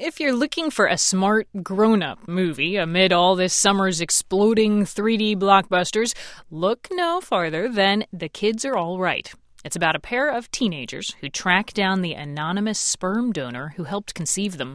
If you're looking for a smart, grown-up movie amid all this summer's exploding 3D blockbusters, look no farther than The Kids Are All Right. It's about a pair of teenagers who track down the anonymous sperm donor who helped conceive them.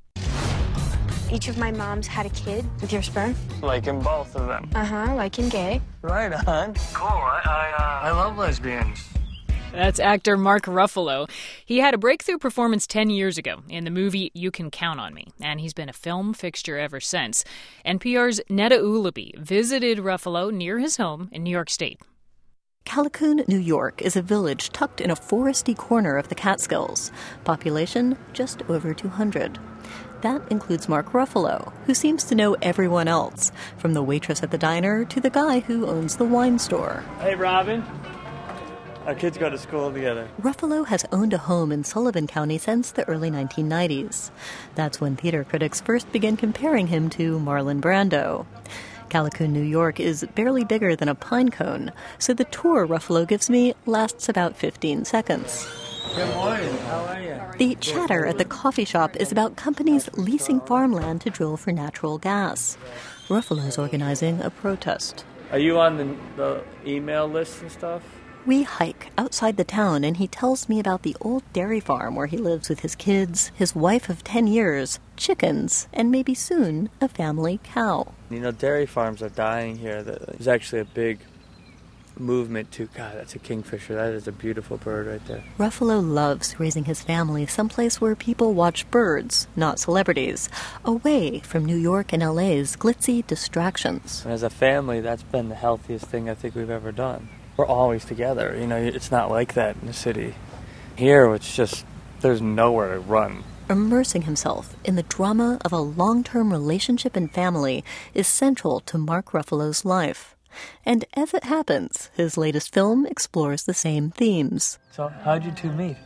Each of my moms had a kid with your sperm? Like in both of them. Like in gay. Right on. Cool. I love lesbians. That's actor Mark Ruffalo. He had a breakthrough performance 10 years ago in the movie You Can Count on Me, and he's been a film fixture ever since. NPR's Neda Ulaby visited Ruffalo near his home in New York State. Callicoon, New York is a village tucked in a foresty corner of the Catskills. Population just over 200. That includes Mark Ruffalo, who seems to know everyone else, from the waitress at the diner to the guy who owns the wine store. Hey, Robin. Our kids go to school together. Ruffalo has owned a home in Sullivan County since the early 1990s. That's when theater critics first began comparing him to Marlon Brando. Callicoon, New York is barely bigger than a pine cone, so the tour Ruffalo gives me lasts about 15 seconds. Good morning. How are you? The chatter at the coffee shop is about companies leasing farmland to drill for natural gas. Ruffalo's organizing a protest. Are you on the email list and stuff? We hike outside the town, and he tells me about the old dairy farm where he lives with his kids, his wife of 10 years, chickens, and maybe soon a family cow. You know, dairy farms are dying here. There's actually a big movement to, God, that's a kingfisher. That is a beautiful bird right there. Ruffalo loves raising his family someplace where people watch birds, not celebrities, away from New York and LA's glitzy distractions. And as a family, that's been the healthiest thing I think we've ever done. We're always together. You know, it's not like that in the city. Here, it's just, there's nowhere to run. Immersing himself in the drama of a long-term relationship and family is central to Mark Ruffalo's life. And as it happens, his latest film explores the same themes. So, how'd you two meet?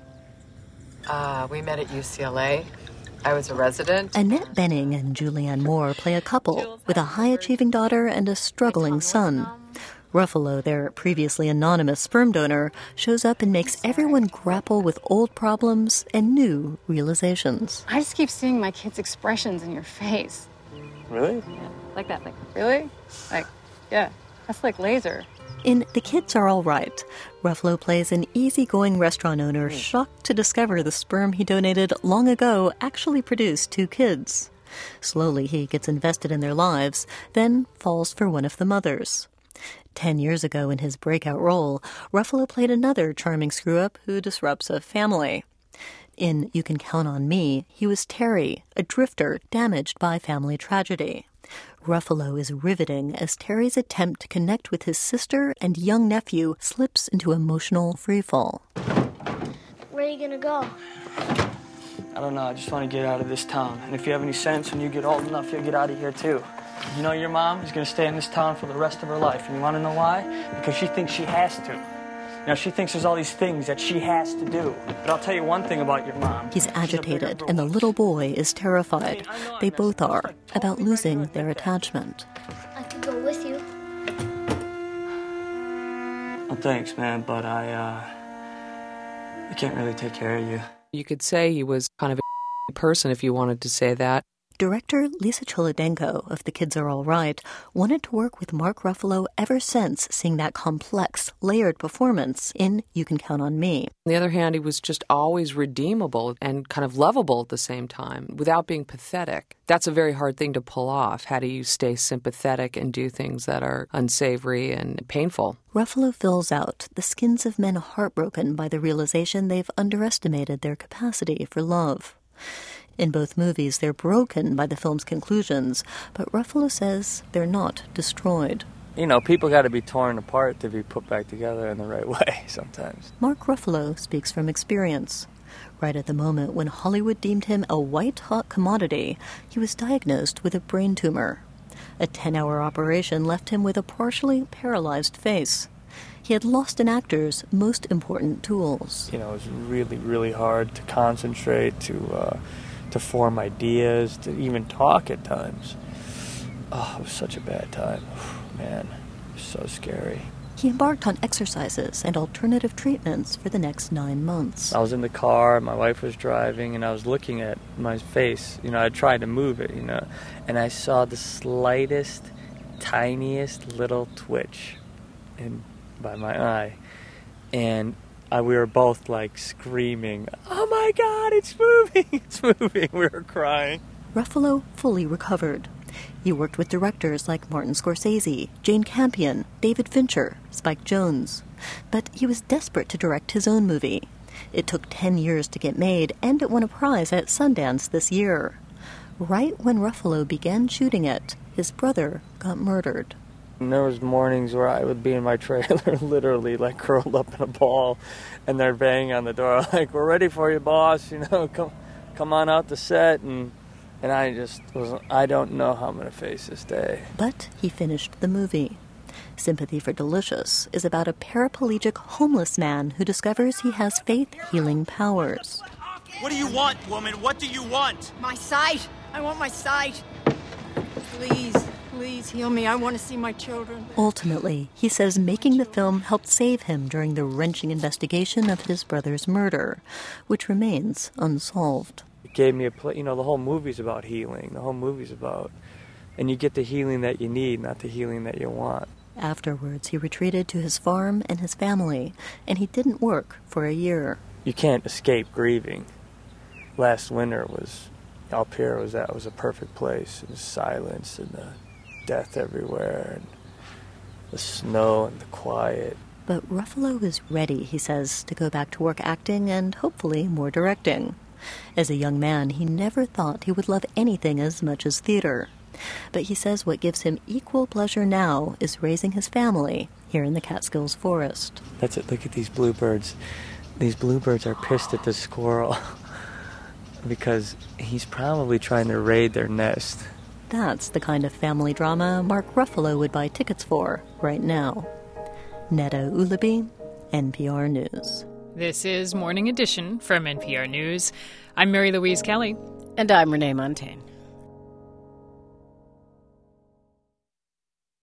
We met at UCLA. I was a resident. Annette Bening and Julianne Moore play a couple with a high-achieving daughter and a struggling son. Ruffalo, their previously anonymous sperm donor, shows up and makes everyone grapple with old problems and new realizations. I just keep seeing my kids' expressions in your face. Really? Yeah, like that. Like, really? Like, yeah, that's like laser. In The Kids Are All Right, Ruffalo plays an easygoing restaurant owner shocked to discover the sperm he donated long ago actually produced 2 kids. Slowly, he gets invested in their lives, then falls for one of the mothers. 10 years ago in his breakout role, Ruffalo played another charming screw-up who disrupts a family. In You Can Count on Me, he was Terry, a drifter damaged by family tragedy. Ruffalo is riveting as Terry's attempt to connect with his sister and young nephew slips into emotional freefall. Where are you gonna go? I don't know, I just want to get out of this town. And if you have any sense, when you get old enough, you'll get out of here too. You know, your mom is going to stay in this town for the rest of her life. And you want to know why? Because she thinks she has to. You know, she thinks there's all these things that she has to do. But I'll tell you one thing about your mom. He's agitated, and the little boy is terrified. They both are, about losing their attachment. I could go with you. Well, thanks, man, but I can't really take care of you. You could say he was kind of a person if you wanted to say that. Director Lisa Cholodenko of The Kids Are All Right wanted to work with Mark Ruffalo ever since seeing that complex, layered performance in You Can Count on Me. On the other hand, he was just always redeemable and kind of lovable at the same time, without being pathetic. That's a very hard thing to pull off. How do you stay sympathetic and do things that are unsavory and painful? Ruffalo fills out the skins of men heartbroken by the realization they've underestimated their capacity for love. In both movies, they're broken by the film's conclusions, but Ruffalo says they're not destroyed. You know, people got to be torn apart to be put back together in the right way sometimes. Mark Ruffalo speaks from experience. Right at the moment when Hollywood deemed him a white-hot commodity, he was diagnosed with a brain tumor. A 10-hour operation left him with a partially paralyzed face. He had lost an actor's most important tools. You know, it was really, really hard to concentrate, to form ideas, to even talk at times. Oh, it was such a bad time. Man, it was so scary. He embarked on exercises and alternative treatments for the next 9 months. I was in the car, my wife was driving, and I was looking at my face. I tried to move it, and I saw the slightest, tiniest little twitch by my eye. And we were both like screaming, "Oh my God, it's moving, it's moving." We were crying. Ruffalo fully recovered. He worked with directors like Martin Scorsese, Jane Campion, David Fincher, Spike Jonze. But he was desperate to direct his own movie. It took 10 years to get made, and it won a prize at Sundance this year. Right when Ruffalo began shooting it, his brother got murdered. And there was mornings where I would be in my trailer, literally like curled up in a ball, and they're banging on the door like, "We're ready for you, boss. Come on out the set." And I just I don't know how I'm going to face this day. But he finished the movie. Sympathy for Delicious is about a paraplegic homeless man who discovers he has faith-healing powers. What do you want, woman? What do you want? My sight. I want my sight. Please heal me. I want to see my children. Ultimately, he says making the film helped save him during the wrenching investigation of his brother's murder, which remains unsolved. It gave me the whole movie's about healing. The whole movie's about, and you get the healing that you need, not the healing that you want. Afterwards, he retreated to his farm and his family, and he didn't work for a year. You can't escape grieving. Last winter up here was a perfect place. It was silence and the death everywhere, and the snow and the quiet. But Ruffalo is ready, he says, to go back to work acting and hopefully more directing. As a young man, he never thought he would love anything as much as theater. But he says what gives him equal pleasure now is raising his family here in the Catskills forest. That's it. Look at these bluebirds. These bluebirds are pissed at the squirrel because he's probably trying to raid their nest. That's the kind of family drama Mark Ruffalo would buy tickets for right now. Netta Ulaby, NPR News. This is Morning Edition from NPR News. I'm Mary Louise Kelly. And I'm Renee Montaigne.